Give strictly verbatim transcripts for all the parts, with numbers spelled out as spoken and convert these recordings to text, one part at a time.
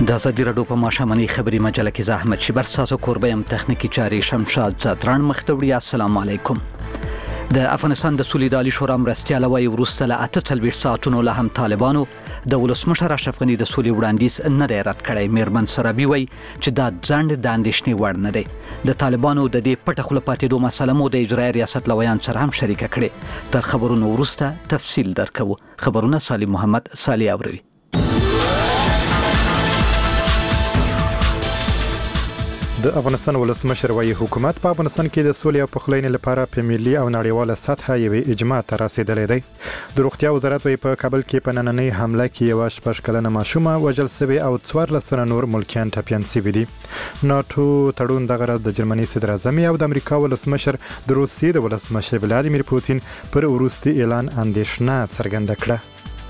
د ازادي راډیو په ماښامنۍ خبري مجله کې زه احمد شیبر تاسو کوربه يم. تخنیکی چاري شمشاد زادران مختوړي. السلام علیکم. د افغانستان د سولې د عالی شورا مرستیاله وايي وروسته له اته څلوېښت ساعتونو له هم طالبانو د ولسمشر اشرف غني د سولې وړاندیز نه دی رد کړی. میرمن سرابي وایي چې دا ځنډ د اندېښنې وړ نه دی. د طالبانو د دې پټه خوله پاتېدو مسله مو د اجرایي ریاست له ویان سره هم شریکه کړې. تر خبرونو وروسته تفصیل درکوو. خبرونه سالم محمد صالح اوروي. د افغانستان ولسمشر وايي حکومت په افغانستان کې د سولې او پخلاینې لپاره په ملي او نړیواله سطحه یوې اجماع ته رسیدلی دی. د روغتیا وزارت وايي په کابل کې په نننۍ حمله کې یوه شپږ کلنه ماشومه وژل سوې او څوارلس تنه نور ملکیان ټپیان سوي دي. ناټو تړون دغه ورځ د جرمني صدر اعظم او د امریکا ولسمشر د روسیې د ولسمشر ولادیمیر پوتین پر وروستي اعلان اندېښنه څرګنده کړه.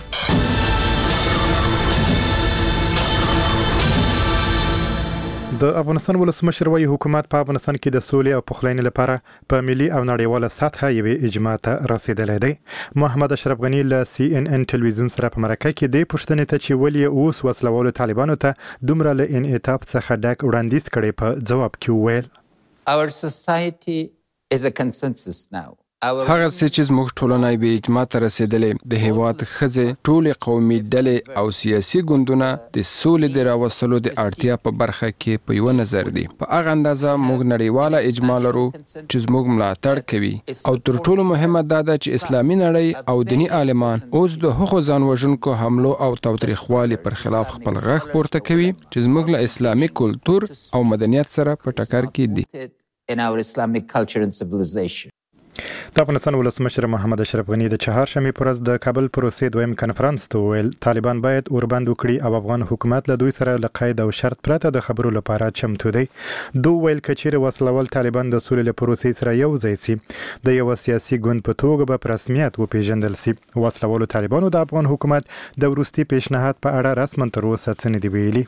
د افغانستان ولسمشر وايي حکومت په افغانستان کې د سولې او پخلاینې لپاره په ملي او نړیواله سطحه یوې اجماع ته رسیدلی دی. محمد اشرف غني له سی ان ان ټلویزیون سره په مرکه کې د پوښتنې ته چې ولې اوس وسلوالو طالبانو ته دومره له انعطاف څخه ډک وړاندیز کړی په جواب کې وویل Our society is a consensus now. هغه څه چې زموږ ټولنه به اجماع ته رسیدلې د هیواد ښځې ټولې قومي ډلې او سیاسي ګوندونه د سولې د راوستلو د اړتیا په برخه کې په یوه نظر دي. په هغه اندازه موږ نړیواله اجماع لرو چې زموږ ملاتړ کوي او تر ټولو مهمه دا ده چې اسلامي نړۍ او دیني عالمان اوس د هغو ځان وژونکو حملو او تاوتریخوالي پر خلاف خپل غږ پورته کوي چې زموږ له اسلامي کلتور او مدنیت سره په ټکر کې دي. In our Islamic culture and civilization. د افغانستان ولسمشر محمد اشرف غني د چهارشنبې پر ورځ د کابل پروسې دویم کنفرانس ته وویل طالبان باید اوربند وکړي او افغان حکومت له دوی سره له قید او شرط پرته د خبرو لپاره چمتو دی. دوی ویل که چیرې وسلوال طالبان د سولې له پروسې سره یو ځای سي د یوه سیاسي ګوند په توګه به په رسمیت وپېژندل سي. وسلوالو طالبانو د افغان حکومت د وروستي پیشنهاد په اړه رسما تر اوسه څه نه دي ویلي.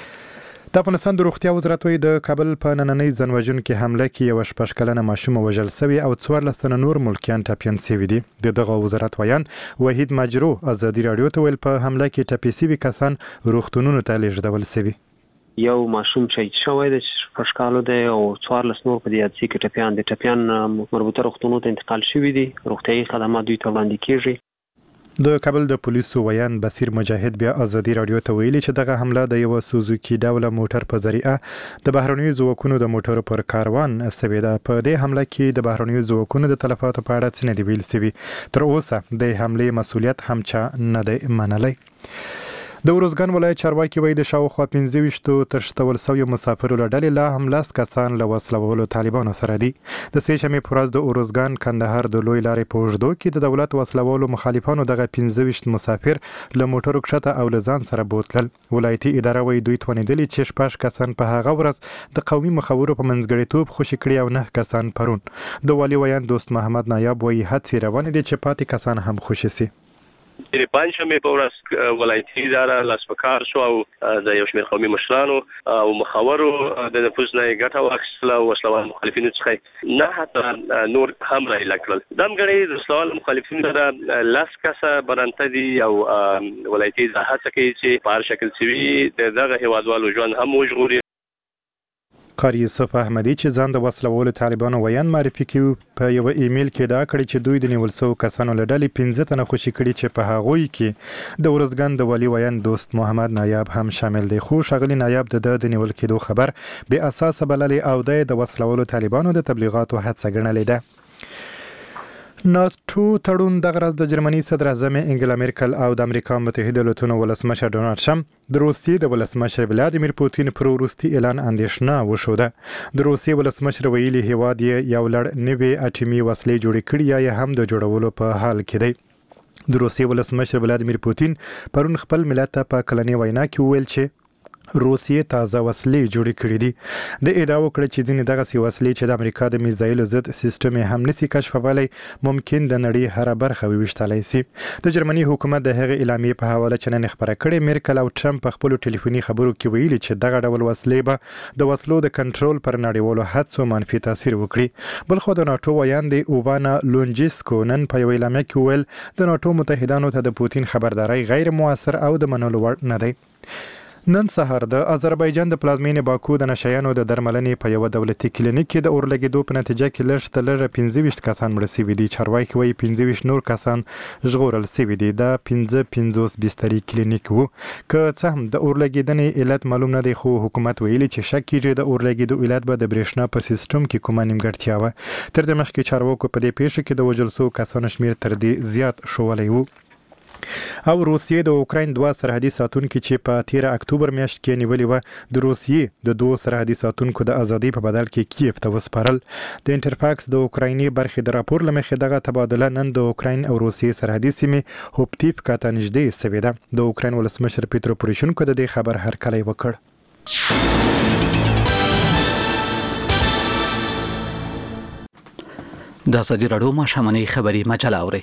د افغانستان د روغتیا وزارت وايي د کابل په نننۍ ځانوژونکې حمله کې یوه شپږ کلنه ماشومه وژل سوې او څوارلس تنه نور ملکیان ټپیان سوي دي. د دغه وزارت ویان وحید مجرو ازادي راډیو ته ویل په حمله کې ټپي سوي کسان روغتونونو ته لیږدول سوي. یو ماشوم شهید شوی د شپږ کالو دی او څوارلس نور په دې حادثې کې ټپیان دي. ټپیان مربوطه روغتونونو ته انتقال شوي دي. روغتیایي خدمات دوی ته وړاندې کیږي. د کابل د پولیسو ویان بصیر مجاهد بیا ازادي راډیو ته ویلي چې دغه حمله د یو سوزوکی ډوله موټر په ذریعه د بهرنیو ځواکونو د موټرو پر کاروان سوي ده. په دې حمله کې د بهرنیو ځواکونو د تلفاتو په اړه څه نه دي ویل سوي. تر اوسه د حملې مسؤلیت هم چا نه دی منلی. د ارزګان ولایت چارواکي وایي د شاوخوا پنځه ویشتو تښتول سویو مسافرو له ډلې لا هم لس کسان له وسلوالو طالبانو سره دي. د سې شنبې په ورځ د ارزګان کندهار د لوی لارې په اوږدو کې د دولت وسلوالو مخالفانو دغه پنځه ویشت مسافر له موټرو کښته او له ځان سره بوتلل. ولایتي اداره وایي دوی توانېدلي چې شپږ کسان په هغه ورځ د قومي مخورو په منځګړیتوب خوشي کړي او نه کسان پرون. د والي ویان دوست محمد نایاب وایي هڅې روانې دي چې پاتې کسان هم خوشي سي. د پنځمې په ورځ ولایتي اداره لاسپکار شو او د یو شمېر قومي مشرانو او مخورو د نفوذ نه یې ګټه واخیستله او وسلوال مخالفینو څخه نه حتی نور هم رایله کړل. دا همګړی د وسلوال مخالفینو سره لس کسه برانته دي او ولایتي اداره هڅه کوي چې په هر شکل چې وي د دغه هېوادوالو ژوند هم وژغوري. قاری یوسف احمدي چې ځان د وسلوالو طالبانو ویان معرفي کوي په یو ایمیل کې دا کړی چې دوی د نیول شوو کسانو له ډلې پنځه تنه خوشي کړي چې په هغوی کې د ارزګان د والي ویان دوست محمد نایاب هم شامل دی. خو ښاغلي نایاب د د نیول کېدو خبر بې اساسه بللی او د وسلوالو طالبانو د تبلیغاتو هڅه ګڼلې ده. ناټو تړون دغه ورځ د جرمني صدر اعظم انګلا میرکل او د امریکا متحده ایالاتونو ولسمشر ډونالډ ټرمپ د روسیې د ولسمشر ولادیمیر پوتین پر وروستي اعلان اندېښنه وښوده. د روسیې ولسمشر ویلي هیواد یې یو لړ نوې اټومي وسلې جوړې کړي یا یې هم د جوړولو په حال کې دی. د روسیې ولسمشر ولادیمیر پوتین پرون خپل ملت ته په کلنۍ وینا کې وویل چې روسیې تازه وسلې جوړې کړې دي. د ادعا وکړه چې ځینې دغسې وسلې چې د امریکا د میزایلو ضد سیسټم یې هم نسي کشفولی ممکن د نړۍ هره برخه وویشتلی سي. د جرمني حکومت د هغې اعلامیې په حواله چې نن خپره کړې میرکل او ټرمپ په خپلو ټلیفوني خبرو کې ویلي چې دغه ډول وسلې به د وسلو د کنټرول پر نړیوالو هڅو منفي تاثیر وکړي. بلخو د ناټو ویان دی اووانا لونجیسکو نن په یوه اعلامیه کې وویل د ناټو متحدانو ته د پوتین خبرداری غیر مؤثر او د منلو وړ نه دی. نن سهار د آذربایجان د پلازمینې باکو د نشایانو د درملنې په یو دولتي کلینیک کې د اورلګیدو په نتیجه کې لږ تر لږه پنځه ویشت کسان مړه شوي دي. چارواکي وایي پنځه ویشت نور کسان ژغورل شوي دي. دا پنځه پنځوس بستري کلینیک وو. که څه هم د اورلګیدنې علت معلوم نه دی، خو حکومت ویلي چې شک کیږي د اورلګیدو علت به د برېښنا په سیستم کې کومه نیمګړتیا وه. تر دې مخکې چارواکو په دې پیښه کې د وژل شوو کسانو شمېر تر دې زیات ښوولی و. او روسیې د اوکراین دوه سرحدي ساتونکي چې په تیره اکتوبر میاشت کې نیولې وه، د روسیې د دوه سرحدي ساتونکو د ازادۍ په بدل کې کیف ته وسپارل. د انټرفاکس د اوکرایني برخې د راپور له مخې دغه تبادله نن د اوکراین او روسیې سرحدي سیمې هوپتیفکا ته نږدې شوې ده. د اوکراین ولسمشر پیترو پوروشینکو د دې خبر هرکلی وکړ. د ازادي راډیو ماښامنۍ خبري مجله اورئ.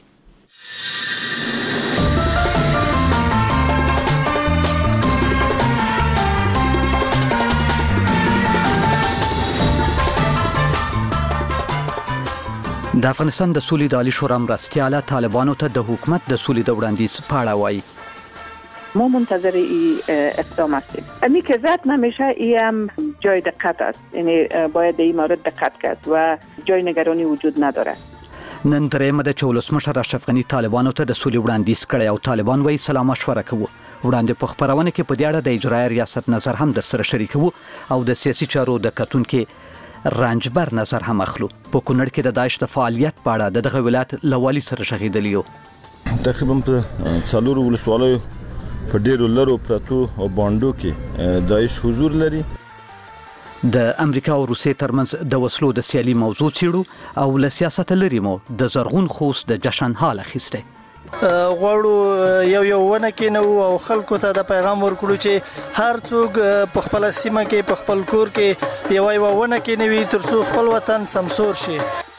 د افغانستان د سولې د عالی شورا مرستیاله طالبانو ته د حکومت د سولې د وړاندیز په اړه وایي. ما منتظر این اقدام هستیم. امی که زد نمیشه این هم جای دقت است، یعنی باید این مورد دقت کرد و جای نگرانی وجود نداره. نن درېیمه ده چې ولسمشر اشرف غني طالبانو ته د سولې وړاندیز کړی او طالبان وایي سلا مشوره کوو. وړاندې په خپرونه کې په دې اړه د اجرایي ریاست نظر هم درسره شریکوو او د سیاسي چارو د کتونکو رانجبر نظر هم اخلو. په کونړ کې د داعش د فعالیت په اړه د دغه ولایت له والي سره شغېدلی یو. تقریبا په څلورو ولسوالیو په ډېرو لرو پرتو او بانډو کې داعش حضور لري. د امریکا او روسیې ترمنځ د وسلو د سیالي موضوع څېړو او له سیاست لرې مو د زرغون خوست د جشن حال اخیستی. غواړو یو یو ونه کې نو او خلکو ته د پیغام ورکړو چې هر څوک په خپل سیمه کې په خپل کور کې یو یو ونه کې نوي ترڅو خپل وطن سمسور شي.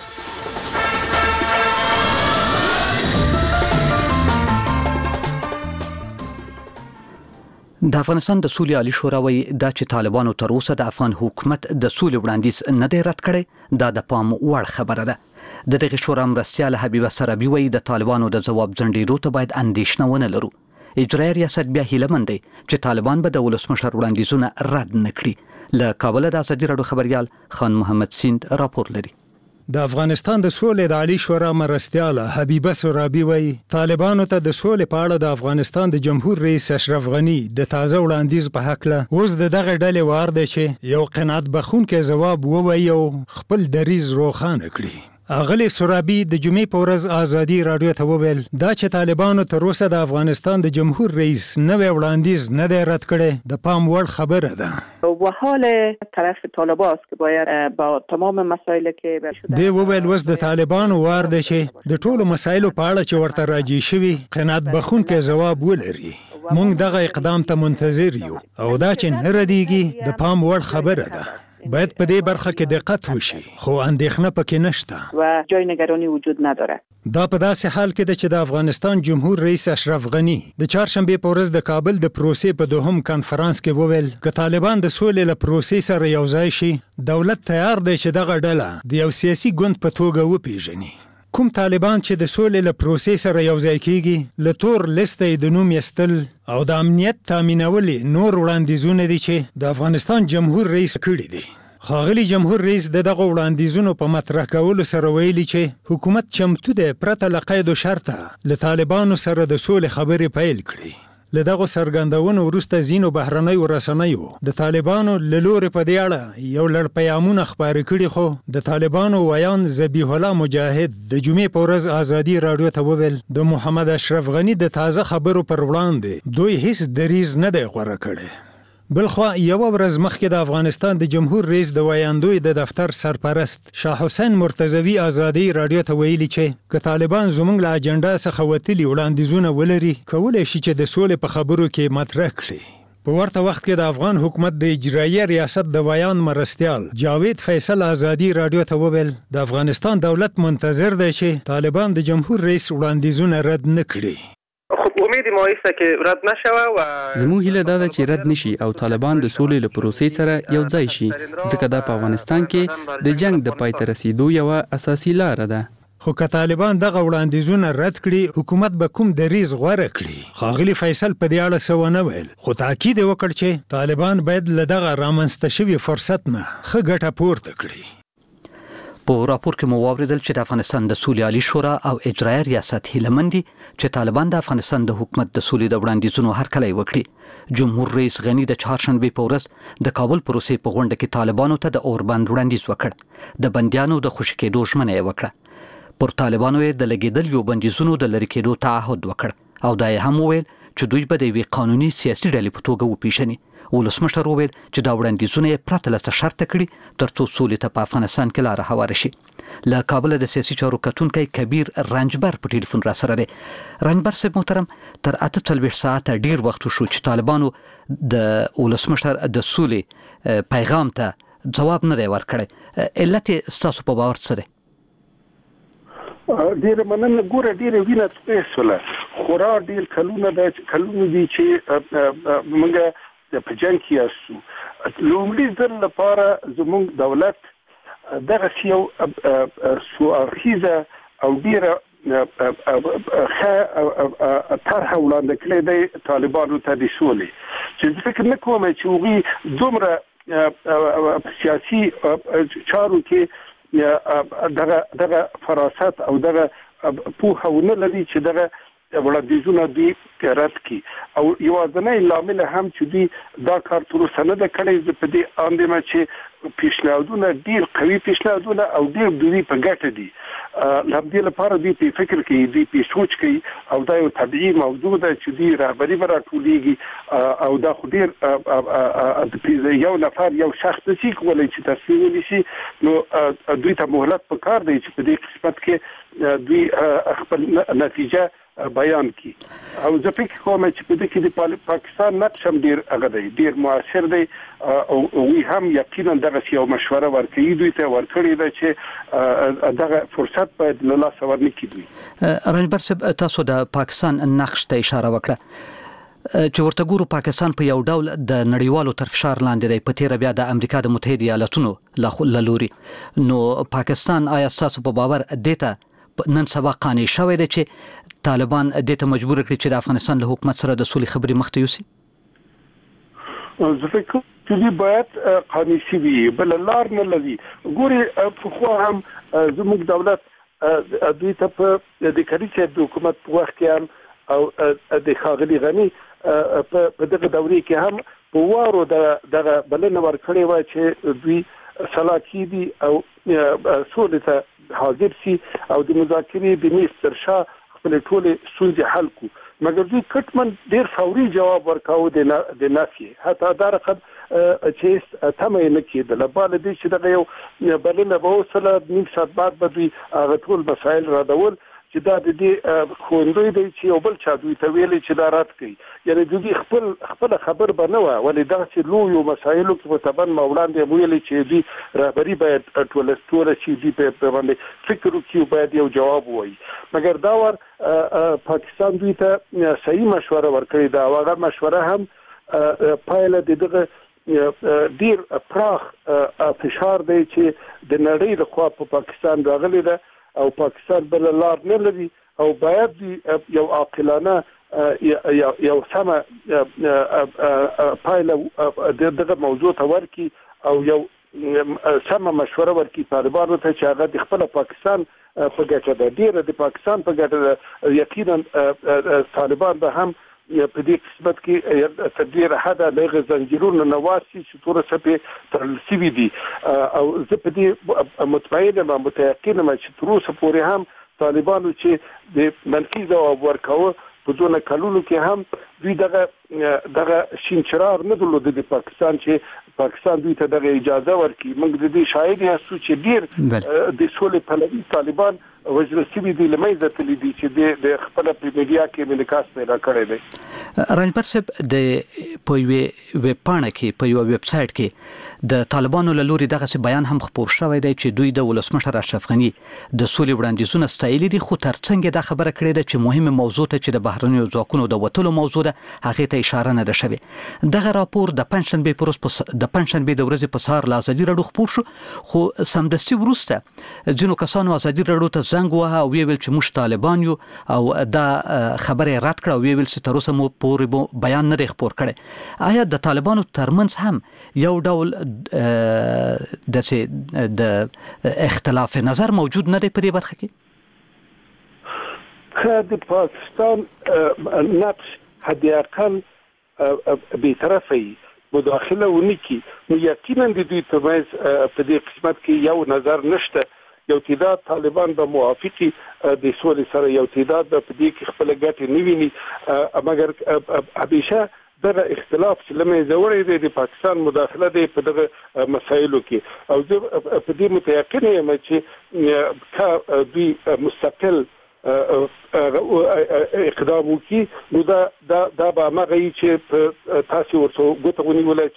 د افغانستان د سولې عالی شورا وایي دا چې طالبانو تر اوسه د افغان حکومت د سولې وړاندیز نه دی رد کړی، دا د پام وړ خبره ده. د دغه شورا مرستیاله حبیبه سرابي وایي د طالبانو د ځواب ځنډېدو ته باید اندېښنه ونه لرو. اجرایي ریاست بیا هیله مند دی چې طالبان به د ولسمشر وړاندیزونه رد نه کړي. له کابل د ازادي راډیو خبریال خان محمد سیند راپور لري. د افغانستان د سولې د عالی شورا مرستیاله حبیبه سرابي وایي طالبانو ته د سولې په اړه د افغانستان د جمهور رئیس اشرف غني د تازه وړاندیز په حق له اوس د دغه ډلې وار دی چې یو قناعت بخښونکی ځواب ووایي او خپل دریځ روښانه کړي. اغلی سرابي د جمعې په ورځ ازادي راډیو ته وویل دا چې طالبانو تر اوسه د افغانستان د جمهور رئیس نوی وړاندیز نه دی رد کړی د پام وړ خبره ده. و حال طرف طالبان است که باید با تمام مسائل که دی وویل اوس د طالبانو وار دی چې د ټولو مسایلو په اړه چې ورته راجع شوي قناعت بخښونکی ځواب ولري. موږ دغه اقدام ته منتظر یو او دا چې نه ردیږي د پام وړ خبره ده. باید په دې برخه کې دقت وشي، خو اندېښنه پکې نشته و جای نگرانی وجود نداره. دا په داسې حال کې ده چې د افغانستان جمهور رئیس اشرف غني د چهارشنبې په ورځ د کابل د پروسې په دوهم کانفرانس کې وویل که طالبان د سولې له پروسې سره یوځای شي دولت تیار دی چې دغه ډله د یو سیاسي ګوند په توګه وپیژني. کوم طالبان چې د سولې له پروسې سره یوځای کیږي له تور لیسته د نوم یستل او د امنیت تامینولې نور وړاندیزونه دي چې د افغانستان جمهور رئیس کړي دي. ښاغلي جمهور رئیس د دغه وړاندیزونو په مطرح کولو سره ویلي چې حکومت چمتو دی پرته له قید و شرطه له طالبانو سره د سولې خبرې پیل کړي. له دغه څرګندونو وروسته ځینو بهرنیو رسنیو د طالبانو له لورې په دې اړه یو لړ پیغامونه خپاره کړي، خو د طالبانو ویان ذبیح الله مجاهد د جمعې په ورځ ازادي راډیو ته وویل د محمد اشرف غني د تازه خبرو پر وړاندې دوی هیڅ دریځ نه دی غوره کړی. بلخوا یوه ورځ مخکې د افغانستان د جمهور رئیس د ویاندوی د دفتر سرپرست شاه حسین مرتضوي ازادي راډیو ته ویلي چې که طالبان زموږ له اجنډا څخه وتلي وړاندیزونه ولري کولی شي چې د سولې په خبرو کې مطرح کړي. په ورته وخت کې د افغان حکومت د اجرایي ریاست د ویان مرستیال جاوید فیصل ازادي راډیو ته وویل د افغانستان دولت منتظر دی چې طالبان د جمهور رئیس وړاندیزونه رد نه کړي. امید ما است که رد نشوه و زموږ هیله دا ده چې رد نشي او طالبان د سولې له پروسې سره یو ځای شي ځکه دا په افغانستان کې د جنگ د پای ته رسیدو یوه اساسي لاره ده. خو که طالبان دغه وړاندیزونه رد کړي حکومت به کوم دریز غوره کړي. ښاغلي فیصل په دې اړه څه ونه ویل، خو تاکید یې وکړ چې طالبان باید له دغه رامنځته شوي فرصت نه ښه ګټه پورته کړي. په راپور کې مو واوریدل چې د افغانستان د سولې عالی شورا او اجرایه ریاست هیله مند دي چې طالبان د افغانستان د حکومت د سولې د وړاندیزونو هرکلی وکړي. جمهور رئیس غنی د چهارشنبه په ورځ د کابل پروسې په غونډه کې طالبانو ته د اوربند وړاندیز وکړ. د بندیانو د خوشي کېدو ژمنه یې وکړه. پر طالبانو یې د لګیدل یو بندیزونو د لری کېدو تعهد وکړ او دا یې هم وویل چې دوی به د یوې قانوني سیاسي ډلې په توګه وپیژني. ولسمشر وویل چې دا وړاندیزونه یې پرته له څه شرطه کړي تر څو سولې ته په افغانستان کې لاره هواره شي. له کابل د سیاسي چارو کتونکی کبیر رنجبر په ټلیفون را سره دی. رنجبر صاحب محترم، تر اته څلوېښت ساعته ډیر وخت شو چې طالبانو د ولسمشر د سولې پیغام ته جواب نه دی ورکړی. علت ستاسو په باور څه دی؟ ډیر مننه. ګوره ډیر وینه سپیسوله خورا ډیر کلونه د کلونه دي چې موږ په جنګ کې یاستو. لومړي ځل لپاره زموږ دولت دغه یو سو اخیزه او ډیره ښه طرحه وړاندې کړې دی طالبانو ته د سولې، چې فکر نه کوم چې هغوی دومره سیاسي چارو کې دغه دغه فراست او دغه پوهه ونه لري چې دغه وړاندیزونه دوی رد کړي. او یوازینی لامل هم چې دوی دا کار تر اوسه نه ده کړی، زه په دې اند یم چې پیشنهادونه ډېر قوي پیشنهادونه او ډېر دوی په ګټه دي. له همدې لپاره دوی په فکر کوي، دوی په سوچ کوي او دا یو طبیعي موضوع ده چې دوی رهبري به راټولېږي او دا خو ډېر یو نفر یو شخص نشي کولی چې تصمیم ونیسي. نو دوی ته مهلت پکار دی چې په دې قسمت کې دوی خپل نتیجه بیان کی. او زه فکر کوم چې په دې کې د پاکستان نقش هم ډیر هغه دی، ډیر مؤثر دی او وی هم یقینا دغه یو مشوره ورکړي دوی ته ورکړي ده چې دغه فرصت باید له لاسه ورنه کړي. رنجبر صاحب، تاسو د پاکستان نقش ته اشاره وکړه چې ورته ګورو پاکستان په یو ډول د نړیوالو تر فشار لاندې دی، په تیره بیا د امریکا د متحده ایالاتونو له لوري. نو پاکستان آیا ستاسو په باور دې ته نن سبا قانع شوی دی چې طالبان دې ته مجبور کړي چې د افغانستان له حکومت سره د سولې خبرې مخ ته یوسي؟ زه فکر چې دوی باید قانع شي وي، بل لار نه لري. ګوري خو هم زموږ دولت دوی ته په د کریچې د حکومت په وخت کې هم او د ښاغلي غني په دغه دورې کې هم په وارو دغه بلنه ورکړې وه چې دوی سلاکي دي او سولې ته حاضر شي او د مذاکرې د میز تر شا خپل ټولې ستونزې حل کړو. مګر دوی کټمن ډېر فوري جواب ورکاوه د نفي، حتی دا رقم چې تمه یې نه کېدله. باله دې چې دغه یو بلنه به اوسله نیم ساعت بعد به دوی هغه ټول مسایل رادول چې دا د دې ښوندوی دی چې یو بل چا دوی ته ویلي چې دا رد کوي. یعنې دوی خپل خپله خبر به نه وه، ولې دغسې لویو مسایلو کې په تبن ما وړاندې ویلي چې دوی رهبري باید ټوله ستوره شي، دوی په باندې فکر وکړي، باید یو جواب ووایي. مګر دا ور پاکستان دوی ته صحیح مشوره ورکړې ده او هغه مشوره هم پایله د دغه ډېر پراخ فشار دی چې د نړۍ لخوا په پاکستان راغلی ده او پاکستان بل لار نه لري او باید یو عاقلانه یو سمه پایله دغه موضوع ته ورکړي او یو سمه مشوره ورکړي طالبانو ته چې هغه د خپل پاکستان په ګټه ده، ډیره د پاکستان په ګټه ده. یقینا طالبان به هم په دې قسمت کې تر ډیره حده له زنجیرونو نه واسي چې تور سپې تړل شوي دي او زه په دې مطمئن یم متيقن یم چې تر اوسه پورې هم طالبانو چې د منفي ځواب ورکاوه په دونه کلونو کې هم دوی دغه دغه شین چراغ نه درلود د پاکستان چې پاکستان دوی ته دغه اجازه ورکړي. موږ د دې شاهد یاستو چې ډیر د سولې پلوي طالبان وجل سوي دي لمېزه تللی دي چې د خپل په میډیا کې انعکاس پیدا کړی دی. رنجبر صاحب، د په یوې ویب پاڼه کې په یو ویب سایټ کې د طالبانو له لوري دغه بیان هم خپور شوی دی چې دوی د ولسمشر اشرف غني د سولې وړاندیزونه ستایلي دي، خو ترڅنګ دا خبره کړې ده چې مهمه موضوع ته چې د بهرنیو ځواکونو د وتلو موضوع ده هغه ته اشاره نه ده شوې. دغه راپور د پنځشنبه پر ورځ د پنځشنبه د ورځې په سهار له ازادي راډیو خپور شو، خو سمدستي وروسته ځینو کسانو ازادي راډیو ته زنګ وه او ویل چې موږ طالبان یو او دا خبره رد کړه او ویل چې تر اوسه مو پورې بیان نه دی خپور کړی. آیا د طالبانو ترمنځ هم یو ډول د د اختلاف نظر موجود نه دی په دې برخه کې؟ د پاکستان نقش حد اقل بی‌طرفه مداخله ونکي نو یقینا د دوی ترمنځ په دې قسمت کې یو نظر نشته. یو تعداد طالبان به موافقي د سولې سره، یو تعداد به په دې کې خپل ګټې نه ویني، مګر همیشه دغه اختلاف چې لمې زوړې دی د پاکستان مداخله دی په دغه مسایلو کې. او زه په دې متيقن یم چې کا دوی مستقل اقدام وکړي نو دا دا دا به هغه چې تاسو ورته ګوته ونیولای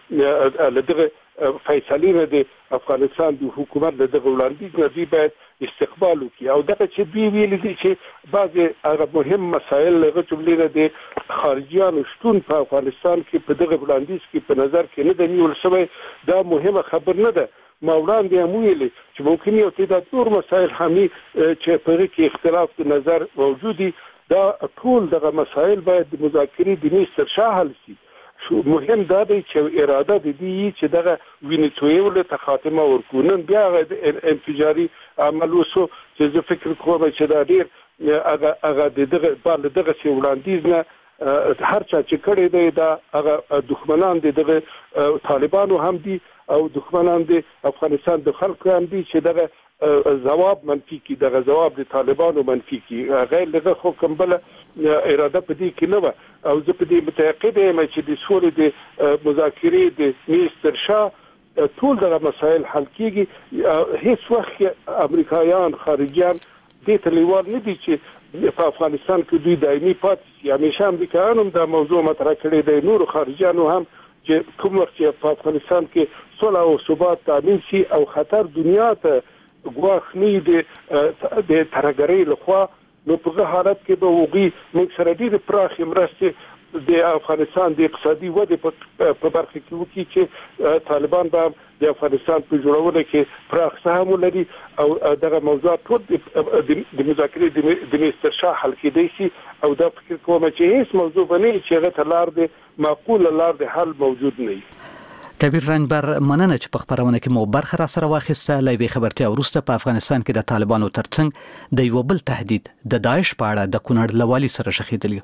چې لدغه فیصلې نه د افغانستان د حکومت دغه وړاندیز نه دی باید استقبال وکړي. او دغه چې دوی ویل دي چې بعضې هغه مهم مسایل لغه جملې نه د خارجیانو شتون په افغانستان کې په دغه وړاندیز کې په نظر کې نه دی نیول شوی، دا مهمه خبر نه ده. ما وړاندې هم ویلې چې ممکن یو تعداد نور مسایل همي چې په هغې کې اختلاف د نظر موجود دي، دا ټول دغه مسایل باید د مذاکرې د میز تر شا حل شي. مهم دا دی چې اراده د دې چې دغه وینې تویولو ته خاتمه ورکړو. نن بیا هغه انفجاري عمل وشو چې زه فکر کوم چې دا ډېر هغه هغه د دغه بال دغسې وړاندیز نه هر چا چې کړی دی دا هغه دښمنان دي، دغه طالبانو هم دي او دښمنان دي افغانستان د خلکو هم دي چې دغه جواب منفي کی، دغه جواب د طالبانو منفي کی. غیر دغه خو کوم بل اراده په دې کې نه و. او زه په دې متأکد یم چې د سولې د مذاکرې د میز تر شا ټول دغه مسایل حل کیږي. هیڅ وخت امریکایان خارجیان دې ته لیوال نه دي چې په افغانستان کې دوی دایمي پاتې شي. همیشه امریکایان هم دا موضوع مطرح کړې دی، نورو خارجیانو هم چې کوم وخت چې په افغانستان کې صلح او ثبات تامین شي او خطر دنیا ته ګواښ نه د د ترهګرۍ لخوا، نو په هغه حالت کې به هغوی موږ سره ډېرې پراخې مرستې د افغانستان د اقتصادي ودې په برخه کې وکړي چې طالبان به د افغانستان په جوړولو کې پراخ سهم ولري او دغه موضوعات ټول د مذاکرې د میز تر شا حل کېدی شي. او دا فکر کوم چې هیڅ موضوع به نه وي چې هغه ته لار د معقوله لار د حل موجود نه وي. کبیر رنجبر، مننه چې په خبرونه کې مو برخه را سره واخیسته. له یوې خبرتیا وروسته په افغانستان کې د طالبانو ترڅنګ د یو بل تهدید د داعش په اړه د کونړ له والي سره شخېدلي.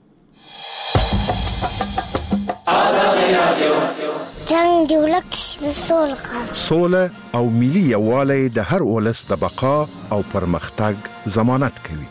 جنگ دی ولک سوله سوله او ملي یووالی د هر ولس د بقا او پرمختګ ضمانت کوي.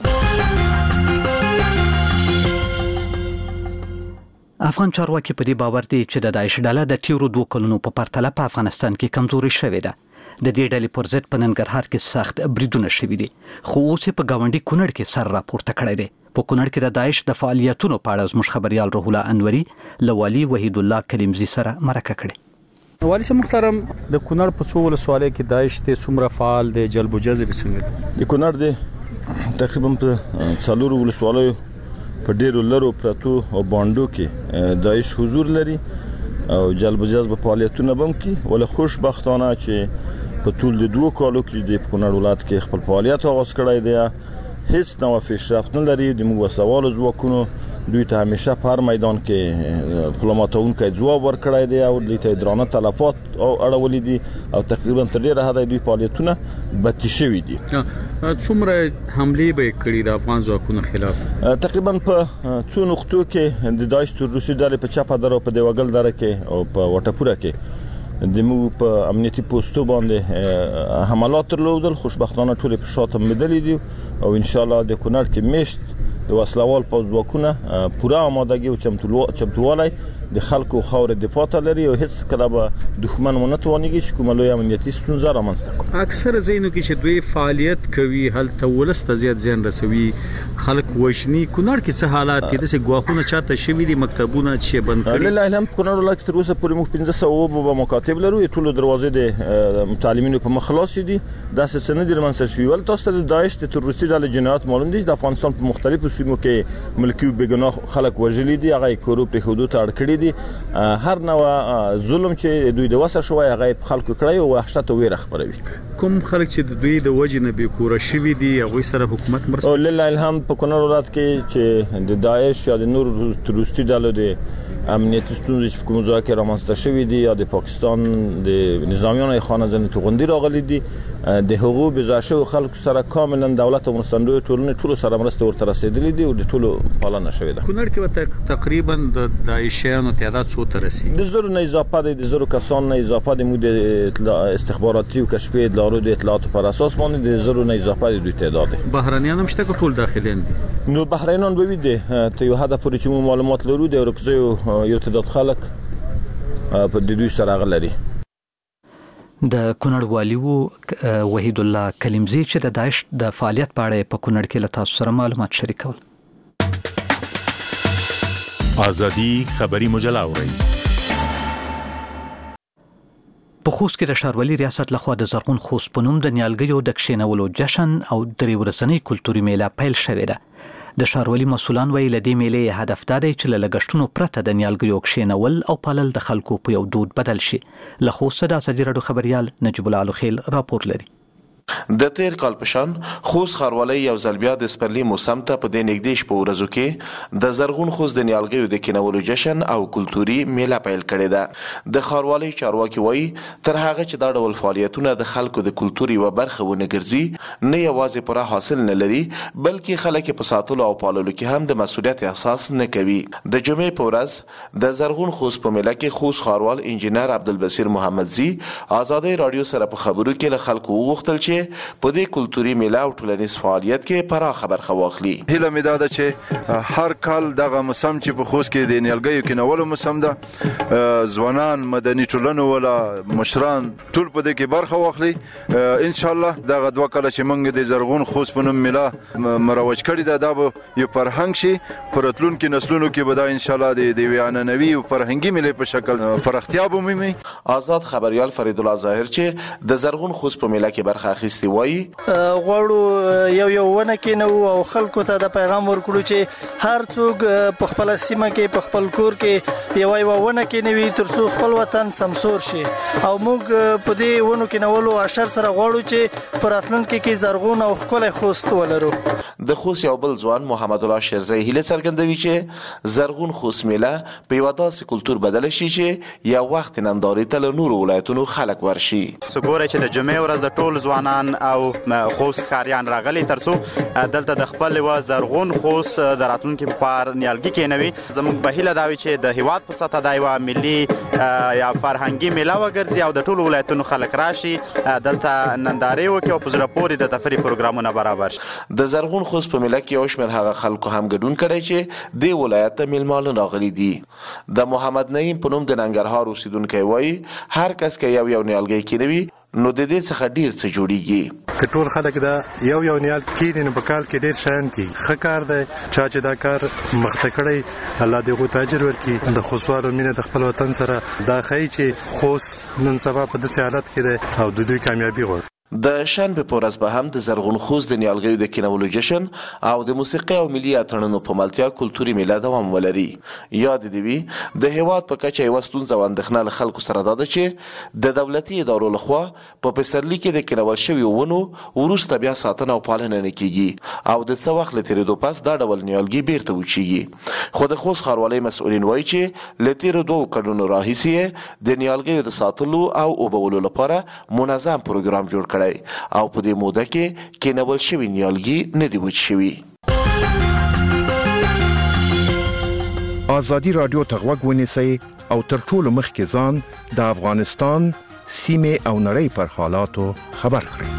افغان چارواکي په دې باور دي چې د داعش ډله د تیرو دوه کلونو په پرتله په افغانستان کې کمزوري شوې ده. د دې ډلې پر ضد په ننګرهار کې سخت بریدونه شوي دي، خو اوس په گاونډي کونړ کې سر راپورته کړی دی. په کونړ کې د داعش د فعالیتونو په اړه زموږ خبريال روح الله انوري له والي وحید الله کریمزي سره مرکه کړې. والي صاحب محترم، د کونړ په څو ولسوالۍ کې داعش ته څومره فعال دی، جلب و جذب څنګه دی؟ د کونړ دی تقریبا په څلورو ولسوالیو په ډیرو لرو پرتو او باندو کې داعش حضور لري او جلب و جذب فعالیتونه بم کی. ول خوشبختانه چې په ټول د دوه کالو کې د کونړ ولایت کې خپل فعالیت آغاز کړی دی. هیڅ نوع پیشرفت نه لري. د موږ سوال ځواکونو دوی ته همیشه په هر میدان کې پلماتونکو ځواب ورکړی دی او دوی ته درانه تلفات او اړولې دي او تقریبا تر ډیره حد دوی فعالیتونه بتی شوي دي. څومره حملې به کړي د افغان ځواکونو خلاف؟ تقریبا په څو نقطو کې د داعش تروریستي ډلې په چپه دره په دیوګل دره کې او په وټپوره کې د موږ په امنیتي پوسټو باندې حملات درلودل. خوشبختانه ټول په شاته مدلې دي او ان شاء الله د کونړ کې مشت د وسلوال پوځ ځواکونه پوره آمادګي او چمتووالی د خلکو خاور دفاع ته لري او هیڅ کله به دښمن ونه توانېږي چې کومه لویه امنیتي ستونزه رامنځته کړي. اکثر ځایونو کې چې دوی فعالیت کوي هلته ولس ته زیات زیان رسوي، خلک وژني. کونړ کې څه حالات دي؟ داسې ګواښونه چاته شوي دي، مکتبونه چې بند کړي؟ لله الحمد کونړ ولایت تر اوسه پورې موږ پنځه سوه اووه مکاتب لرو. ټولو دروازې د متعلمینو په مخ خلاصې دي. داسې څه نه دي رامنځته شوي. ولې تاسو ته د داعش د تروریستي ډلې جنایات معلوم دي. د افغانستان په مختلفو سیمو کې ملکي او بېګناه خلک وژلي دي، هغه یې کورو پرېښودو ته اړ کړي شوې دي هر نوع ظلم چې دوی د وسه شوی هغه په خلکو کړی او وحشت او ویره خپروي. کوم خلک چې د دوی د وجې نه بې کوره شوي دي هغوی سره حکومت مرسته او لله الحمد په کونړ ولایت کې چې د داعش یا د نور تروریستي ډلو د امنیتي ستونزې چې په کومو ځایو کې رامنځته شوي دي یا د پاکستان د نظامیانو خانه ځینې توغندي راغلي دي د هغو بېځایه شویو خلکو سره کاملا دولت او مرستندویو ټولنې ټولو سره مرستې ورته رسېدلې دي او د ټولو پالنه شوې ده. کونړ کې به تقریبا د داعشیانو تعداد څو ته رسي؟ د زرو نه اضافه دی د زرو کسان نه اضافه دی. موږ د استخباراتي او کشفي اطلاعاتو د اطلاعاتو پر اساس باندې د زرو نه اضافه دی دوی تعداد دی. بهرنیان هم شته که ټول داخليان دي؟ نو بهرنیان به وي دي ته یو هدف پورې چې موږ معلومات لرو د ورکزیو یو تعداد خلک په دوی سره غلري. د کونړ والي وحید الله کلیمزی چې د داعش د فعالیت په اړه په کونړ کې له تاسو سره معلومات شریکول. آزادي خبری مجله اورئ. په خوست کې د ښاروالي ریاست لخوا د زرغون خوست په نوم د نیالګیو د کښېنولو جشن او درې ورځنۍ کلتوري میله پیل شوې ده. د ښاروالي مسؤلان وایي له دې میلې هدف دا دی چې له لګښتونو پرته د نیالګیو کښېنول او پالل د خلکو په یو دود بدل شي. له خوسته د ازادي راډیو خبریال نجیب الله الخیل راپور لري. د تیر کال په شان خوست ښاروالۍ یو ځل بیا د سپرلي موسم ته په دې نږدې شپو ورځو کې د زرغون خوست د نیالګیو د کینولو جشن او کلتوري میله پیل کړې ده. د ښاروالۍ چارواکي وایي تر هغه چې دا ډول فعالیتونه د خلکو د کلتور یوه برخه ونه ګرځي نه یوازې پوره حاصل نه لري بلکې خلک په ساتلو او پاللو کې هم د مسؤلیت احساس نه کوي. د جمعې په ورځ د زرغون خوست په میله کې خوست ښاروال انجینر عبدالبصیر محمدزي ازادۍ راډیو سره په خبرو کې له خلکو وغوښتل چې په دې کلتوري میله او ټولنیز فعالیت کې پراخه برخه واخلي. هیله مې دا ده چې هر کال دغه موسم چې په خوست کې د نیالګیو کینولو موسم ده ځوانان مدني ټولنو ولا مشران ټول په دې کې برخه واخلي. ان شاء الله دغه دوه کاله چې موږ د زرغون خوست په نوم میله مروج کړې ده دا به یو فرهنګ شي په راتلونکي نسلونو کې به دا ان شاء الله د یوې عنعنوي او فرهنګي میلې په شکل پراختیا به ومومي. آزاد خبریال فرید الله ظاهر چې د زرغون خوست په میله کې برخه اخیستې وایي غواړو یو یو ونه کېنو او خلکو ته د پیغام ورکړو چې هر څوک په خپل سیمه کې په خپل کور کې یو یو ونه کېنوي ترڅو خپل وطن سمسور شي او موږ په دې ونو کېنولو اشر سره غواړو چې په راتلونکي کې زرغون او ښکلی خوست ولرو. د خوست یو بل ځوان محمد الله شیرزی هیله څرګندوي چې زرغون خوست میله په یوه داسې کلتور بدله شي چې یو وخت نندارې ته له نورو ولایتونو خلک ورشي. ګوره چې د جمعې ورځ د ټول ځوانان او خوست ښاریان راغلي ترڅو دلته د خپل یوه زرغون خوست د راتلونکي لپاره نیالګي کېنوي. زموږ په هیله دا وي چې د هیواد په سطحه دا یوه ملي یا فرهنګي میله وګرځي او د ټولو ولایتونو خلک راشي دلته نندارې وکړي او په زړه پورې د تفریح پروګرامونه برابر شي. د زرغون خوست په میله کې یو شمېر هغه خلکو هم ګډون کړی چې دې ولایت ته میلمانه راغلي دي. د محمد نعیم په نوم د ننګرهار اوسیدونکی وایي هر کس که یو یو نیالګی کېنوي نو د دې څخه ډیر څه جوړیږي. که ټول خلک دا یو یو نیال کېني نو په کال کې ډیر شیان کوي. ښه کار دی چا چې دا کار مخته کړی الله دې هغو ته اجر ورکړي. د خوستوالو مینه د خپل وطن سره دا ښیي چې خوست نن سبا په داسې حالت کې دی او د دوی کامیابي غواړي. د شنبې په ورځ به هم د زرغون خوست د نیالګیو د کینولو جشن او د موسیقۍ او ملي اتڼونو په ملتیا کلتوري میله دوام ولري. یاد دې وي د هیواد په کچه یوه ستونزه او اندېښنه له خلکو سره دا ده چې د دولتي ادارو لخوا په پسرلي کې د کینول شویو ونو وروسته بیا ساتنه او پالنه نه کیږي او د څه وخت له تېرېدو پس دا ډول نیالګي بیرته وچیږي. خو د خوست ښاروالۍ مسؤلین وایي چې له تېرو دوو کلونو راهیسې د نیالګیو د ساتلو او اوبولو لپاره منظم پروګرام جوړ کړی او په دې موده کې کېنول شوي نیالګي نه دي وچ شوي. آزادي راډیو ته غوږ ونیسئ او تر ټولو مخکې ځان د افغانستان سیمې او نړۍ پر حالاتو خبر کړئ.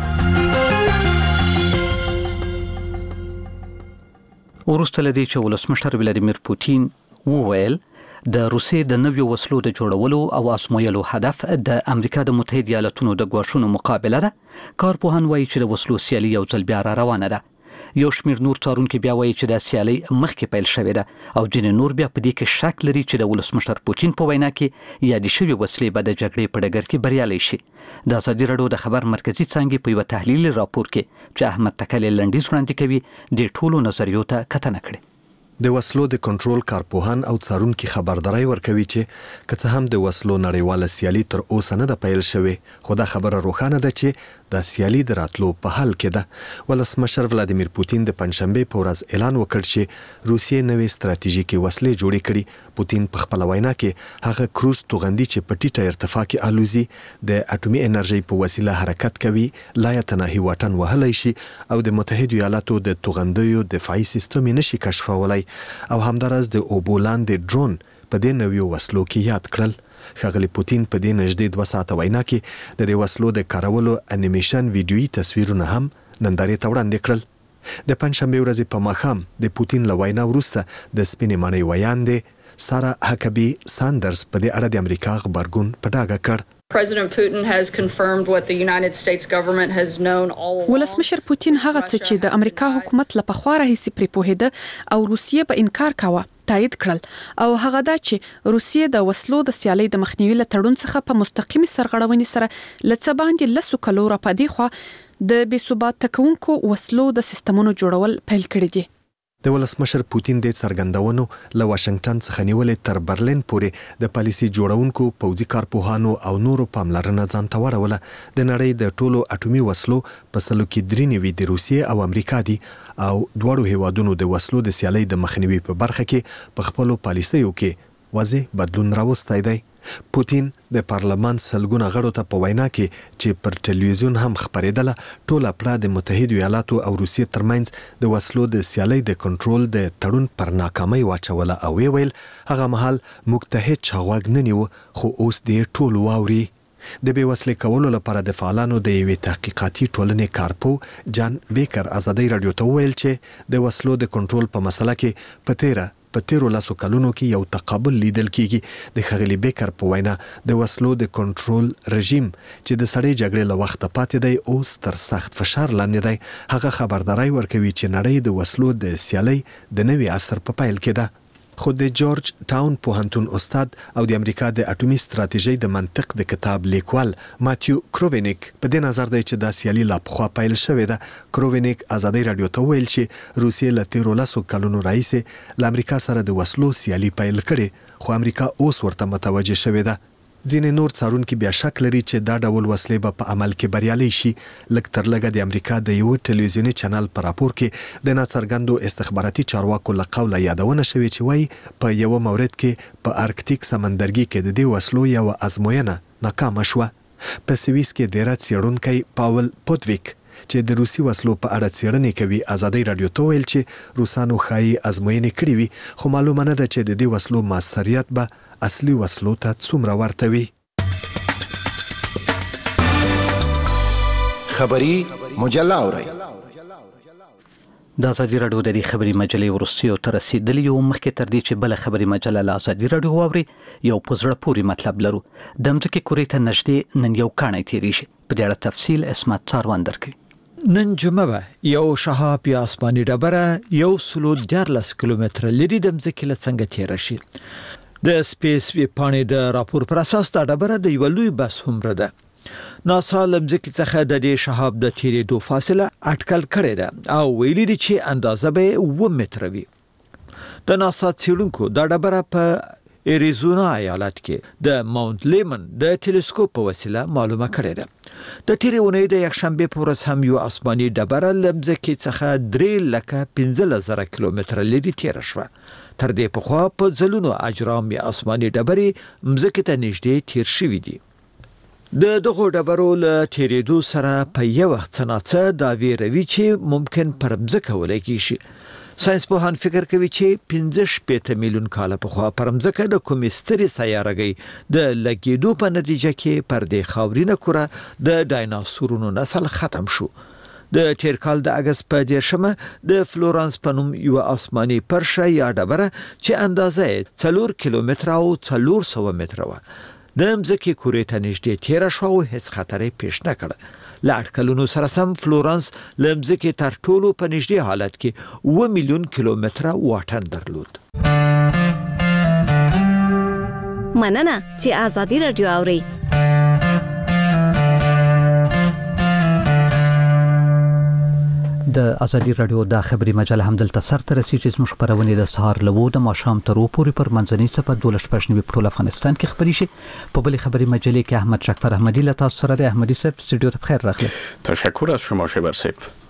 وروسته له دې چې ولسمشر ولادیمیر پوتین وویل د روسیې د نویو وسلو د جوړولو او ازمویلو هدف د امریکا د متحده ایالاتونو د ګواښونو مقابله ده. کارپوهان وایي چې د وسلو سیالي یو ځل بیا را روانه ده. یو شمېر نور څارونکي بیا وایي چې د سیالي مخکې پیل شوې ده او ځینې نور بیا په دې کې شک لري چې د ولسمشر پوتین په وینا کې یادې شوې وسلې به د جګړې په ډګر کې بریالۍ شي. د ازادي راډیو د خبر مرکزي څانګې په یوه تحلیلي راپور کې چې احمد تکلی لنډیز وړاندې کوي د ټولو نظریو ته کتنه کړې. د وسلو د کنټرول کارپوهان او څارونکو خبرداري ورکوي چې که څه هم د وسلو نړیواله سیالي تر اوسه نه ده پیل شوې، خو دا خبره روښانه ده چې د سیالي د راتلو په حال کې ده. ولسمشر ولادیمیر پوتین د پنځشنبه په ورځ اعلان وکړ چې روسیې نوې ستراتیژیکي وسلې جوړې کړي. پوتین په خپل وینا کې هغه کروز توغندي چې په ټیټه ارتفاع کې الوزي د اټومي انرژي په وسیله حرکت کوي لا یتناهي واټن وهلی شي او د متحده ایالاتو د توغندیو دفاعي سیستم نشي کشفولای او همدارس د اوبولان د ډرون په دې نویو وسلو کې یاد کړل. ښاغلی پوتین په دې نږدې دوه ساعته وینا کې د دې وسلو د کارولو انیمیشن ویډیویي تصویرونه هم نندارې ته وړاندې کړل. د پنځشنبه ورځې په ماښام د پوتین له وینا وروسته د سپینې ماڼۍ ویاندې سارا هکبي ساندرز په دې اړه د امریکا غبرګون په ډاګه کړ. President Putin has confirmed what the United States government has known all along. ولسمشر پوتین هغه څه چې د امریکا حکومت له پخوا راهیسې پرې پوهېده او روسیې په انکار کاوه تایید کړل، او هغه دا چې روسیې د وسلو د سیالۍ د مخنیوي له تړون څخه په مستقیم سرغړونې سره لڅ باندې لسو کلو را پدې خو د بې ثبات کوونکو وسلو د سیستمونو جوړول پیل کړی دي. د ولسمشر پوتین د څرګندونو له واشنگټن څخه نیولې تر برلین پورې د پالیسي جوړونکو، پوځي کارپوهانو او نورو پاملرنه ځان ته واړوله. د نړۍ د ټولو اټومي وسلو په سلو کې درې نوي د روسیې او امریکا دي او دواړو هیوادونو د وسلو د سیالۍ د مخنیوي په برخه کې په خپلو پالیسیو کې واضح بدلون راوستی دی. پوتین د پارلمان سلګونه غړو ته په وینا کې چې پر ټلویزیون هم خبرېدله ټول اپړه د متحده ایالاتو او روسیې ترمنځ د وسلو د سیالۍ د کنټرول د تړون پر ناکامۍ واچوله او ویل هغه مهال موږ ته هیڅ غوږ نه نیو، خو اوس دې ټول واوري. د بې وسلې کولو لپاره د فعالانو د یوې تحقیقاتي ټولنې کارپو جان بیکر ازادي رادیو ته وویل چې د وسلو د کنټرول په مسله کې په تیره په تیرو لاسو کلونو کې یو تقابل لیدل کیږي. د ښاغلي بیکر په وینا د وسلو د کنټرول رژیم چې د سړې جګړې له وخته پاتې دی اوس تر سخت فشار لاندې دی. هغه خبرداري ورکوي چې نړۍ د وسلو د سیالۍ د نوي عصر په پیل کې ده. خو د جورج ټاون پوهنتون استاد او د امریکا د اټومي ستراتیژۍ د منطق د کتاب لیکوال ماتیو کرووینیک په دې نظر دی چې دا سیالي لا پخوا پیل شوې ده. کرووینیک ازادي رادیو ته ویل چې روسیې له تیرو لسو کلونو راهیسې له امریکا سره د وسلو سیالي پیل کړې، خو امریکا اوس ورته متوجه شوې ده. ځینې نور څارونکي بیا شک لري چې دا ډول وسلې به په عمل کې بریالي شي. لږ تر لږه د امریکا د یو ټلویزیوني چینل په راپور کې د ناڅرګندو استخباراتي چارواکو له قوله یادونه شوې چې وایي په یو مورد کې په ارکټیک سمندرګي کې د دې وسلو یو ازموینه ناکامه شوه. په سویس کې ډیر څېړونکی پاول پوتویک چې د روسي وسلو په اړه څېړنې کوي ازادي رادیو ته ویل چې روسانو ښایي ازموینې کړې وي، خو معلومه نه ده چې د دې وسلو موثریت به اصلي وسلو ته څومره ورته وي. خبری مجله اورئ. د ازادي رادیو د دې خبري مجلې ورستیو تر رسیدلی یو مخکې تر دې چې بل خبري مجله له ازادي رادیو واوري یو پزړه پوری مطلب لرو. د مځکې کورې ته نږدې نن یو کاڼی تیریږي. په دې اړه تفصیل اسمت څاروان درکوي. نن جمعه یو شهاب یا آسماني ډبره یو سلو دیارلس کیلومتره لري د مځکې له څنګه تیر شي. د سپیس وی پاڼې د راپور پر اساس دا ډبره د یو لوی بس همره ده. ناسا لمځکې څخه د دې شهاب د تیریدو فاصله اټکل کړې ده او ویلي دي چې اندازه به اوه متره وي. د ناسا څېړونکو دا ډبره په اریزونا ایالت کې د ماونت لیمن د ټلسکوپ په وسیله معلومه کړې ده. د تیرې اونۍ د یکشنبه په ورځ هم یو آسماني ډبره لمځکې څخه درې لکه پنځلس زره کیلومتره لرې تیره شوه. تر دې پخوا په ځلونو اجرام یا آسماني ډبرې مځکې ته نږدې تیر شوي دي. د دغو ډبرو له تیریدو سره په یو وخت څه ناڅه دا ویروي چې ممکن پر مځکه ولګي شي. ساينس پوهان فکر کوي چې پنځه شپېته میلیون کاله پخوا پر مځکه د کومې سترې سیارهګۍ د لګېدو په نتیجه کې پر دې خاورینه کره د ډایناسورونو نسل ختم شو. د تیر کال د اگست په دیرشمه د فلورانس په نوم یو آسماني پرشه یا ډبره چې اندازه څلور کیلومتره او څلور سوه متره وه د مځکې کورې ته نږدې تیره شوه او هیڅ خطر یې پیش نه کړ. له اټکلونو سره سم فلورانس له مځکې تر ټولو په نږدې حالت کې اوه میلیون کیلومتره واټن درلود. مننه چې ازادي رادیو اورئ. د ازادي رادیو د خبري مجله هم دلته سر ته رسیدي چې موږ خبرونه د سهار لوو د ماښام تر پورې پر منځنۍ صفه دولس پښنی په ټول افغانستان کې خبري شي. په بل خبري مجلې کې احمد شکفر احمدی له تاسو سره د احمدی صاحب استودیو ته بخیر راغلی. تشکر از شما شبر صاحب.